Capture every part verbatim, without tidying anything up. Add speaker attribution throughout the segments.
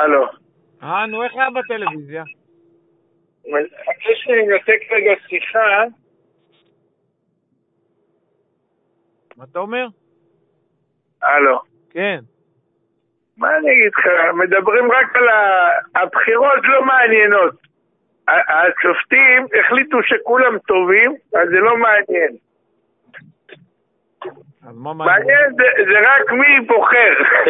Speaker 1: הלו.
Speaker 2: אה, נו, איך היה בטלוויזיה?
Speaker 1: אחרי שאני נתק רגע שיחה.
Speaker 2: מה אתה אומר?
Speaker 1: הלו.
Speaker 2: כן.
Speaker 1: מה אני אגיד לך? מדברים רק על הבחירות לא מעניינות. השופטים החליטו שכולם טובים, אז זה לא מעניין.
Speaker 2: אז מה מעניין?
Speaker 1: מעניין זה, זה רק מי בוחר.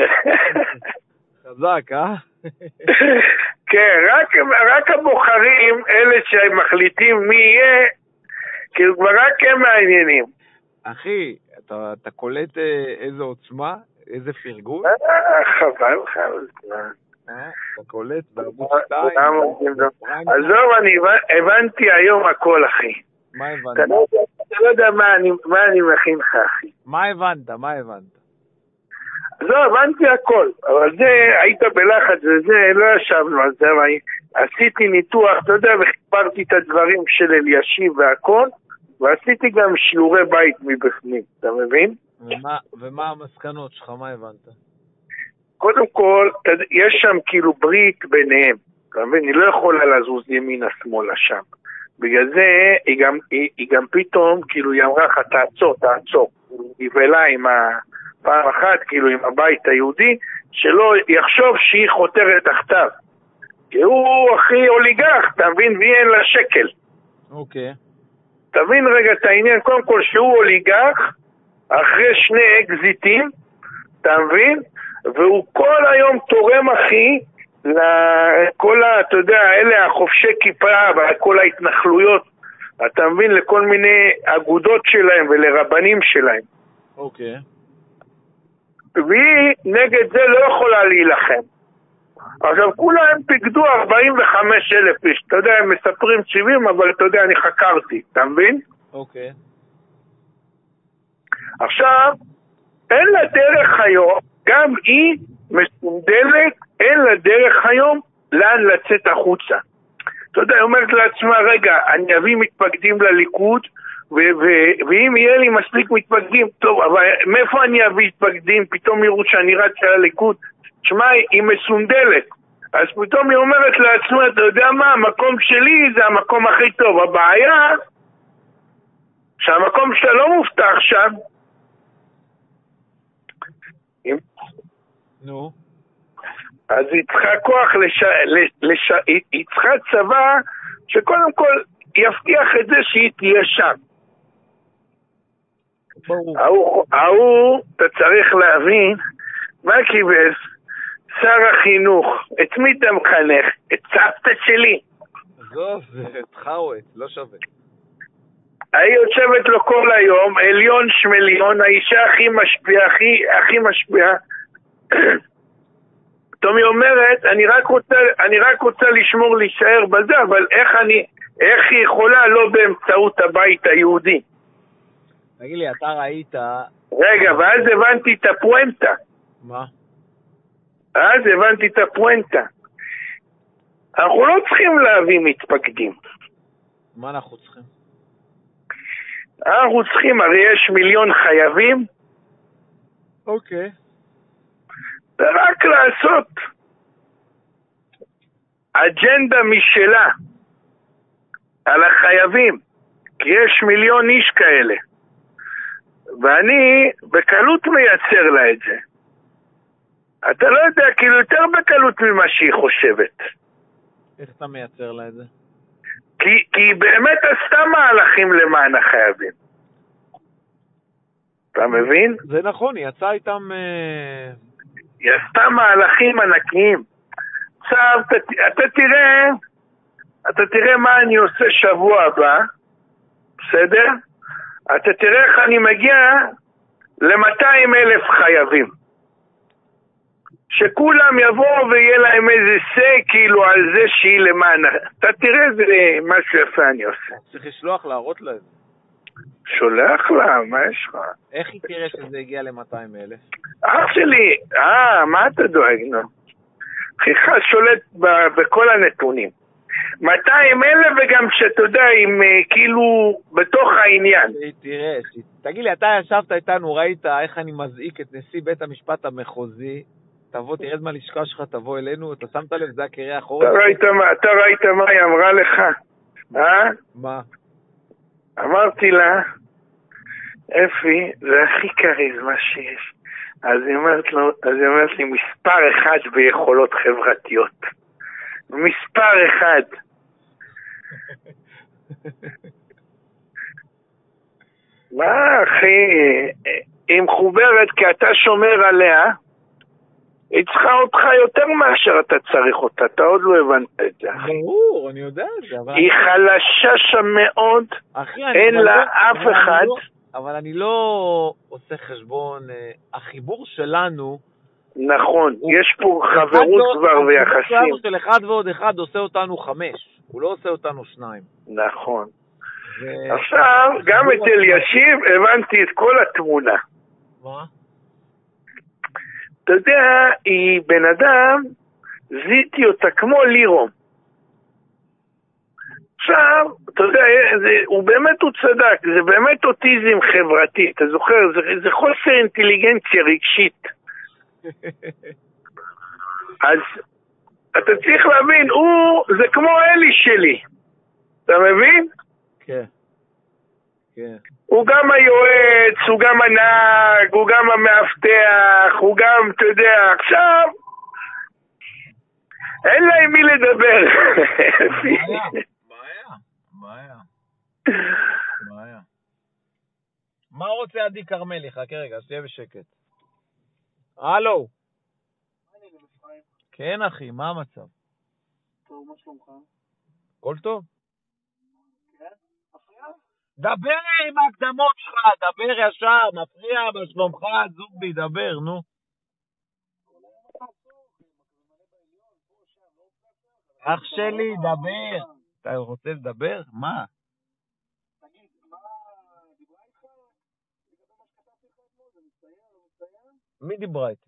Speaker 2: חזק, אה?
Speaker 1: כן, רק, רק הבוחרים, אלה שמחליטים מי יהיה, כאילו כבר רק הם מעניינים.
Speaker 2: אחי, אתה, אתה קולט איזה עוצמה, איזה פרגון?
Speaker 1: חבל, חבל.
Speaker 2: אתה קולט בערוץ שתיים?
Speaker 1: עזוב, אני הבנתי היום הכל, אחי.
Speaker 2: מה הבנת?
Speaker 1: אתה לא יודע מה אני מכין לך, אחי.
Speaker 2: מה הבנת? מה הבנת?
Speaker 1: עזוב, הבנתי הכל, אבל זה, היית בלחץ וזה, לא ישבנו על זה, עשיתי ניתוח, אתה יודע, וחיברתי את הדברים של אלישיב והכל, ועשיתי גם שיעורי בית מבפנים, אתה מבין?
Speaker 2: ומה, ומה המסקנות שלך? מה הבנת?
Speaker 1: קודם כל, יש שם כאילו ברית ביניהם, אתה מבין? היא לא יכולה לזוז ימינה שמאלה שם. בגלל זה היא גם, היא, היא גם פתאום, כאילו היא אמרה לך, תעצור, תעצור. היא בלה עם ה... פעם אחת, כאילו עם הבית היהודי, שלא יחשוב שהיא חותרת תחתיו. כי הוא הכי אוליגרח, אתה מבין? והיא אין לה שקל.
Speaker 2: אוקיי.
Speaker 1: תבין רגע את העניין, קודם כל שהוא אוליגרח, אחרי שני אקזיטים, אתה מבין? והוא כל היום תורם אחי, לכל ה, אתה יודע, אלה החופשי כיפה, וכל ההתנחלויות, אתה מבין? לכל מיני אגודות שלהם ולרבנים שלהם.
Speaker 2: אוקיי.
Speaker 1: והיא נגד זה לא יכולה להילחם. עכשיו כולם פיקדו ארבעים וחמישה אלף איש, אתה יודע, הם מספרים שבעים, אבל אתה יודע, אני חקרתי, אתה מבין?
Speaker 2: אוקיי.
Speaker 1: עכשיו, אין לה דרך היום, גם היא מסונדלת, אין לה דרך היום לאן לצאת החוצה. אתה יודע, היא אומרת לעצמה, רגע, אני אביא מתפקדים לליכוד, ו- ו- ואם יהיה לי מספיק מתפקדים, טוב, אבל מאיפה אני אביא מתפקדים? פתאום יראו שאני רץ על הליכוד. תשמע, היא מסונדלת. אז פתאום היא אומרת לעצמה, אתה יודע מה, המקום שלי זה המקום הכי טוב. הבעיה, שהמקום שלה לא מובטח שם.
Speaker 2: נו.
Speaker 1: אז היא צריכה כוח, לש... לש... היא... היא צריכה צבא שקודם כל יבטיח את זה שהיא תהיה שם. ההוא, ההוא, אתה צריך להבין, מה קיבס? שר החינוך, את מי אתה מחנך? את סבתא שלי.
Speaker 2: זו, זה תחאוות, לא שווה.
Speaker 1: היא יושבת לו כל היום, עליון שמליון, האישה הכי משפיעה, הכי, הכי משפיעה. תומי אומרת, אני רק רוצה, אני רק רוצה לשמור, להישאר בזה, אבל איך אני, איך היא יכולה לא באמצעות הבית היהודי?
Speaker 2: תגיד לי, אתה ראית...
Speaker 1: רגע, ואז הבנתי את הפואנטה.
Speaker 2: מה?
Speaker 1: אז הבנתי את הפואנטה. אנחנו לא צריכים להביא מתפקדים.
Speaker 2: מה אנחנו צריכים?
Speaker 1: אנחנו צריכים, הרי יש מיליון חייבים.
Speaker 2: אוקיי.
Speaker 1: ורק לעשות אג'נדה משלה על החייבים. כי יש מיליון איש כאלה. ואני בקלות מייצר לה את זה. אתה לא יודע, כאילו יותר בקלות ממה שהיא חושבת.
Speaker 2: איך אתה מייצר לה את זה?
Speaker 1: כי, כי היא באמת עשתה מהלכים למען החייבים. אתה מבין?
Speaker 2: זה נכון, היא יצאה איתם...
Speaker 1: היא עשתה מהלכים ענקיים. עכשיו, אתה, אתה תראה, אתה תראה מה אני עושה שבוע הבא, בסדר? אתה תראה איך אני מגיע ל-מאתיים אלף חייבים. שכולם יבואו ויהיה להם איזה סי כאילו על זה שהיא למען. אתה תראה זה משהו יפה אני עושה.
Speaker 2: צריך לשלוח להראות לה את זה.
Speaker 1: שולח לה, מה יש לך?
Speaker 2: איך היא תראה שזה הגיע ל-מאתיים אלף?
Speaker 1: אח שלי, אה, מה אתה דואג, נו? חיכה שולט ב- בכל הנתונים. מאתיים אלף וגם שאתה יודע, עם כאילו בתוך העניין.
Speaker 2: תראה, תגיד לי, אתה ישבת איתנו, ראית איך אני מזעיק את נשיא בית המשפט המחוזי, תבוא, תרד מהלשכה שלך, תבוא אלינו, אתה שמת לב, זה הקריה האחורית.
Speaker 1: אתה ראית מה, אתה ראית מה היא אמרה לך? אה?
Speaker 2: מה?
Speaker 1: אמרתי לה, אפי, זה הכי כריזמה שיש. אז היא אומרת לו, אז היא אומרת לי, מספר אחד ביכולות חברתיות. מספר אחד. מה, אחי? היא מחוברת כי אתה שומר עליה, היא צריכה אותך יותר מאשר אתה צריך אותה, אתה עוד לא הבנת את זה.
Speaker 2: ברור, אני יודע את זה.
Speaker 1: היא חלשה שם מאוד, אין לה אף אחד.
Speaker 2: אבל אני לא עושה חשבון, החיבור שלנו... נכון,
Speaker 1: יש פה חברות כבר ויחסים.
Speaker 2: החיבור של אחד ועוד אחד עושה אותנו חמש, הוא לא עושה אותנו שניים.
Speaker 1: נכון. עכשיו, גם את אלישיב הבנתי את כל התמונה.
Speaker 2: מה?
Speaker 1: אתה יודע, היא בן אדם, זיתי אותה כמו לירום. עכשיו, אתה יודע, זה, הוא באמת הוא צדק, זה באמת אוטיזם חברתי, אתה זוכר, זה, זה חוסר אינטליגנציה רגשית. אז אתה צריך להבין, הוא, זה כמו אלי שלי, אתה מבין?
Speaker 2: כן. כן.
Speaker 1: הוא גם היועץ, הוא גם הנהג, הוא גם המאבטח, הוא גם, אתה יודע, עכשיו, אין לה עם מי לדבר.
Speaker 2: בעיה, בעיה. מה רוצה עדי קרמלי? חכה רגע, שתהיה בשקט. הלו. כן אחי, מה המצב?
Speaker 3: טוב, מה שלומך?
Speaker 2: כל טוב?
Speaker 3: כן? מפריע?
Speaker 2: דבר עם ההקדמות שלך, דבר ישר, מפריע בשלומך, זובי, דבר, נו. אח שלי, דבר. אתה רוצה לדבר? מה?
Speaker 3: תגיד, מה דיברה איתך? לגבי מה שכתבתי לך אתמול, זה מסתיים, זה מסתיים?
Speaker 2: מי דיברה איתי?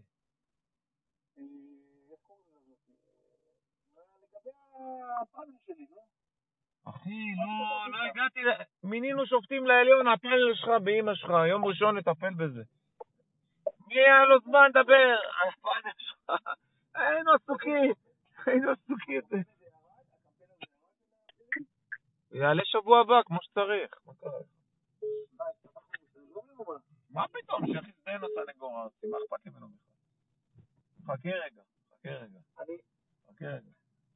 Speaker 3: איך קוראים לזה? לגבי הפאנל שלי, לא?
Speaker 2: אחי, לא, לא הגעתי, מינינו שופטים לעליון, הפאנל שלך באמא שלך, יום ראשון נטפל בזה. מי היה לו זמן לדבר? הפאנל שלך. היינו עסוקים, היינו עסוקים. יעלה שבוע הבא, כמו שצריך. מה קרה? מה פתאום? שאחי זדיין הסנגור הארצי, מה אכפת לי ממנו בכלל? חכה רגע, חכה רגע. חכה רגע.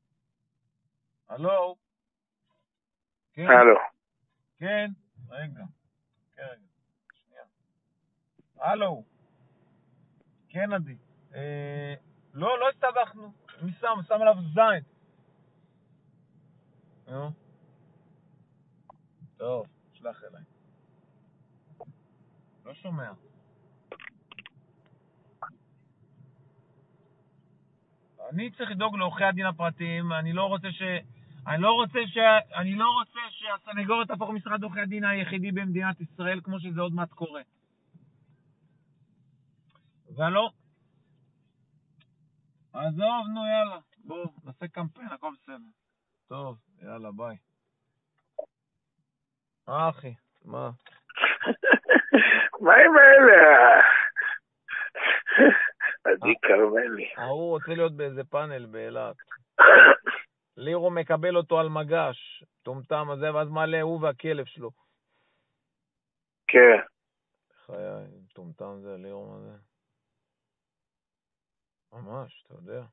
Speaker 2: הלו?
Speaker 1: הלו.
Speaker 2: כן, רגע. כן, רגע. שנייה. הלו. כן, עדי. לא, לא הסתבכנו. מי שם? שם עליו זין. נו. טוב, שלח אליי. לא שומע. אני צריך לדאוג לעורכי הדין הפרטיים, אני לא רוצה ש... אני לא רוצה ש... אני לא רוצה שהסנגוריה תהפוך משרד עורכי הדין היחידי במדינת ישראל, כמו שזה עוד מעט קורה. ולא. עזוב, נו, יאללה. בוא, נעשה קמפיין, הכל בסדר. טוב, יאללה, ביי. אה, אחי, מה?
Speaker 1: מה עם האלה? עדי קרמלי.
Speaker 2: הוא רוצה להיות באיזה פאנל באילת. לירו מקבל אותו על מגש, טומטם הזה, ואז מעלה הוא והכלב שלו.
Speaker 1: כן.
Speaker 2: חיי, טומטם זה, לירו הזה. ממש, אתה יודע.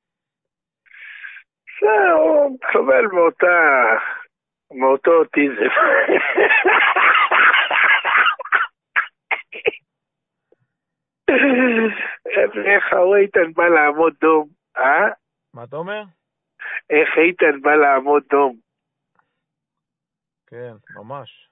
Speaker 1: זהו, מקבל מאותה, מאותו אוטיזם. איך הוא איתן בא לעמוד דום, אה?
Speaker 2: מה אתה אומר?
Speaker 1: איך איתן בא לעמוד דום.
Speaker 2: כן, ממש.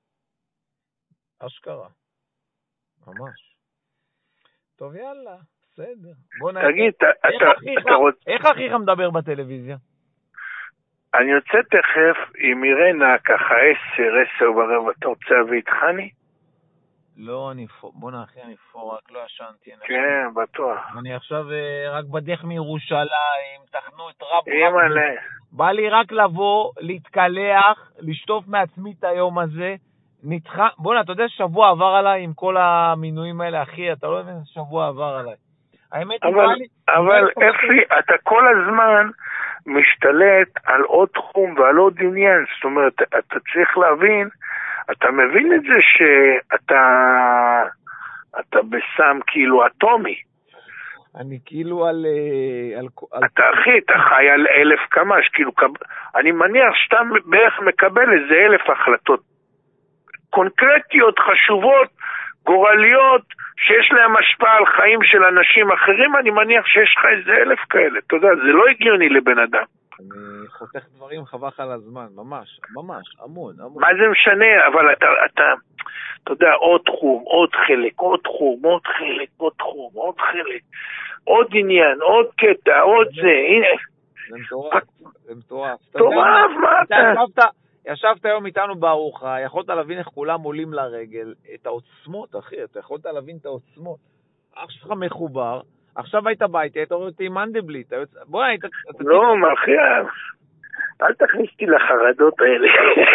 Speaker 2: אשכרה. ממש. טוב, יאללה, בסדר. בוא נעשה.
Speaker 1: תגיד, אתה רוצה...
Speaker 2: איך אחיך מדבר בטלוויזיה?
Speaker 1: אני יוצא תכף עם אירנה ככה עשר, עשר ברבע. אתה רוצה להביא את חני?
Speaker 2: לא, אני פור, בוא נאחי, אני פור, רק לא ישנתי.
Speaker 1: כן, בטוח.
Speaker 2: אני עכשיו רק בדרך מירושלים, תכנו את רב
Speaker 1: רב.
Speaker 2: בא לי רק לבוא, להתקלח, לשטוף מעצמי את היום הזה. בוא נה, אתה יודע, שבוע עבר עליי עם כל המינויים האלה, אחי, אתה לא יודע, שבוע עבר עליי. האמת,
Speaker 1: אבל, אבל אפי, אתה כל הזמן משתלט על עוד תחום ועל עוד עניין, זאת אומרת, אתה צריך להבין, אתה מבין את זה שאתה אתה בסם כאילו אטומי.
Speaker 2: אני כאילו על... על...
Speaker 1: אתה אחי, אתה חי על אלף קמ"ש, כאילו, אני מניח שאתה בערך מקבל איזה אלף החלטות קונקרטיות, חשובות, גורליות, שיש להם השפעה על חיים של אנשים אחרים, אני מניח שיש לך איזה אלף כאלה, אתה יודע, זה לא הגיוני לבן אדם.
Speaker 2: אני חותך דברים חבך על הזמן, ממש, ממש, המון, המון.
Speaker 1: מה זה משנה, אבל אתה, אתה, אתה יודע, עוד תחום, עוד חלק, עוד תחום, עוד חלק, עוד תחום, עוד חלק, עוד עניין, עוד קטע, עוד זה, הנה.
Speaker 2: זה מטורף, זה מטורף.
Speaker 1: מטורף, מה אתה?
Speaker 2: ישבת היום איתנו בארוחה, יכולת להבין איך כולם עולים לרגל, את העוצמות, אחי, אתה יכולת להבין את העוצמות. אח שלך מחובר, עכשיו היית ביתי, היית רואה אותי עם מנדלבליט, בוא, היית...
Speaker 1: לא, מלכי, אל תכניס אותי לחרדות האלה.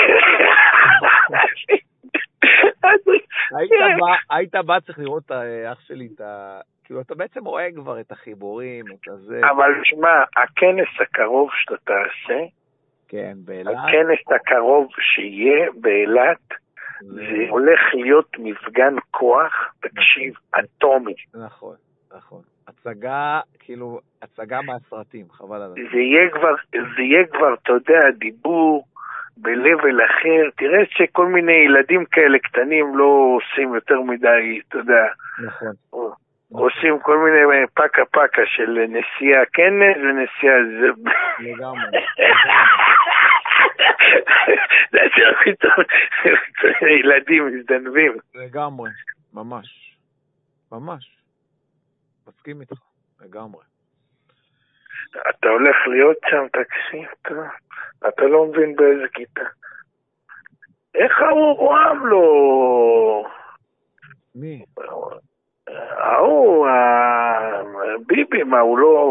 Speaker 2: היית בא, צריך לראות אח שלי, כאילו, אתה בעצם רואה כבר את החיבורים, את הזה.
Speaker 1: אבל שמע, הכנס הקרוב שאתה תעשה,
Speaker 2: כן, באילת.
Speaker 1: הכנס הקרוב שיהיה באילת, זה הולך להיות מפגן כוח, תקשיב, אטומי.
Speaker 2: נכון, נכון. הצגה, כאילו, הצגה מהסרטים, חבל על זה.
Speaker 1: זה יהיה כבר, זה יהיה כבר, אתה יודע, דיבור בלבל אחר. תראה שכל מיני ילדים כאלה קטנים לא עושים יותר מדי, אתה יודע.
Speaker 2: נכון.
Speaker 1: עושים כל מיני פקה פקה של נסיעה כנס ונסיעה זה.
Speaker 2: לגמרי.
Speaker 1: זה הכי טוב, ילדים מזדנבים.
Speaker 2: לגמרי, ממש, ממש. מסכים איתך, לגמרי.
Speaker 1: אתה הולך להיות שם, תקשיב, אתה, אתה לא מבין באיזה כיתה. איך הוא רועם לו?
Speaker 2: מי?
Speaker 1: ההוא, ביבי, מה הוא לא...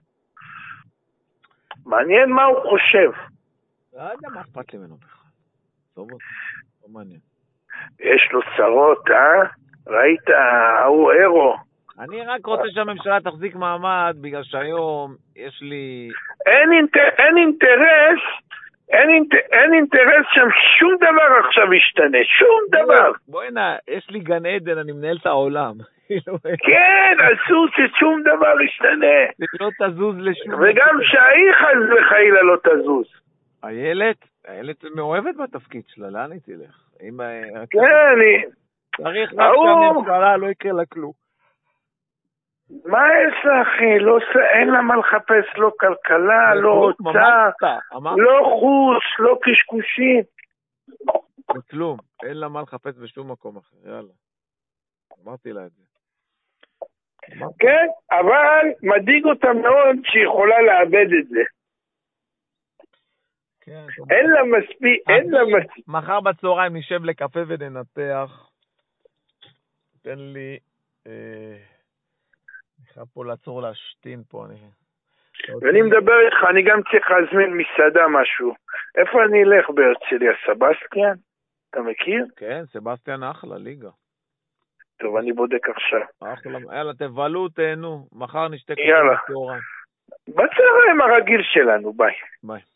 Speaker 1: מעניין מה הוא חושב.
Speaker 2: לא יודע מה אכפת לי ממנו בכלל. טוב, לא מעניין.
Speaker 1: יש לו צרות, אה? ראית, ההוא אירו.
Speaker 2: אני רק רוצה שהממשלה תחזיק מעמד, בגלל שהיום יש לי...
Speaker 1: אין, אינטר... אין אינטרס, אין, אינטר... אין אינטרס שם, שום דבר עכשיו ישתנה, שום דבר.
Speaker 2: בואי נה, יש לי גן עדן, אני מנהל את העולם.
Speaker 1: כן, אסור ששום דבר ישתנה.
Speaker 2: לא תזוז לשום...
Speaker 1: וגם שהאיך אז וחיילה לא תזוז.
Speaker 2: הילד, הילד מאוהבת בתפקיד שלה, לאן היא תלך?
Speaker 1: כן, אני...
Speaker 2: צריך רק שהממשלה לא יקרה לה כלום.
Speaker 1: מה יש לך, אחי? לא, אין לה מה לחפש, לא כלכלה, לא הוצאה, לא חוץ, לא קשקושים.
Speaker 2: כלום, אין לה מה לחפש בשום מקום אחר, יאללה. אמרתי לה את זה.
Speaker 1: כן, אבל מדאיג אותה מאוד שהיא יכולה לאבד את זה. אין לה מספיק, אין לה מספיק.
Speaker 2: מחר בצהריים נשב לקפה וננתח. תן לי... אני חייב פה לעצור להשתין פה.
Speaker 1: ואני מדבר איתך, אני גם צריך להזמין מסעדה משהו. איפה אני אלך בהרצליה? סבסטיאן? אתה מכיר?
Speaker 2: כן, סבסטיאן אחלה, ליגה.
Speaker 1: טוב, אני בודק עכשיו.
Speaker 2: אחלה, יאללה, תבלו, תהנו. מחר נשתה
Speaker 1: קפה בצהריים. בצהריים הרגיל שלנו, ביי.
Speaker 2: ביי.